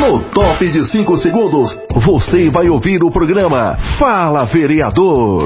No top de 5 segundos, você vai ouvir o programa Fala Vereador.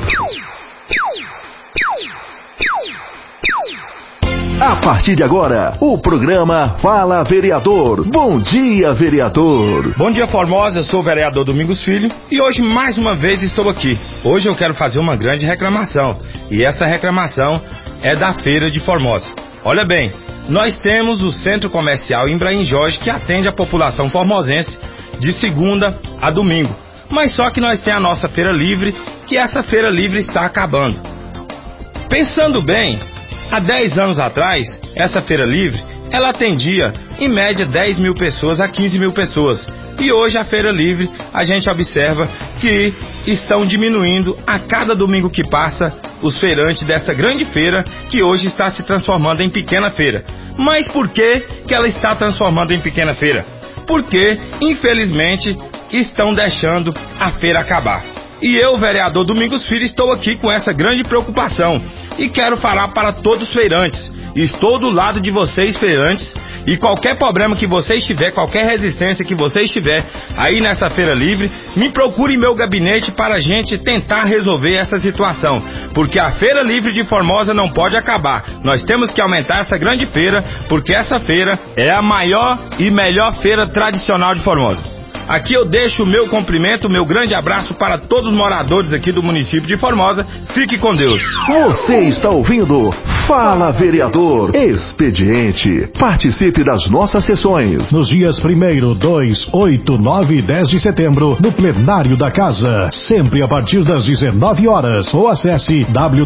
A partir de agora, o programa Fala Vereador. Bom dia, vereador. Bom dia, Formosa. Eu sou o vereador Domingos Filho e hoje mais uma vez estou aqui. Hoje eu quero fazer uma grande reclamação e essa reclamação é da Feira de Formosa. Olha bem, nós temos o Centro Comercial Ibrahim Jorge que atende a população formosense de segunda a domingo. Mas só que nós temos a nossa Feira Livre, que essa Feira Livre está acabando. Pensando bem, há 10 anos atrás, essa Feira Livre, ela atendia em média 10 mil pessoas a 15 mil pessoas. E hoje a Feira Livre, a gente observa que estão diminuindo a cada domingo que passa os feirantes dessa grande feira que hoje está se transformando em pequena feira. Mas por que ela está transformando em pequena feira? Porque, infelizmente, estão deixando a feira acabar. E eu, vereador Domingos Filho, estou aqui com essa grande preocupação e quero falar para todos os feirantes. Estou do lado de vocês, feirantes, e qualquer problema que vocês tiver, qualquer resistência que vocês tiver aí nessa Feira Livre, me procure em meu gabinete para a gente tentar resolver essa situação, porque a Feira Livre de Formosa não pode acabar. Nós temos que aumentar essa grande feira, porque essa feira é a maior e melhor feira tradicional de Formosa. Aqui eu deixo o meu cumprimento, o meu grande abraço para todos os moradores aqui do município de Formosa. Fique com Deus. Você está ouvindo Fala Vereador Expediente. Participe das nossas sessões. Nos dias 1º, 2, 8, 9 e 10 de setembro, no plenário da Casa. Sempre a partir das 19 horas. Ou acesse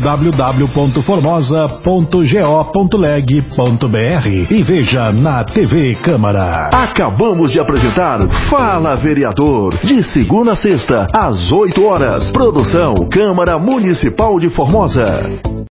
www.formosa.go.leg.br e veja na TV Câmara. Acabamos de apresentar Fala Vereador, de segunda a sexta, às 8 horas. Produção Câmara Municipal de Formosa.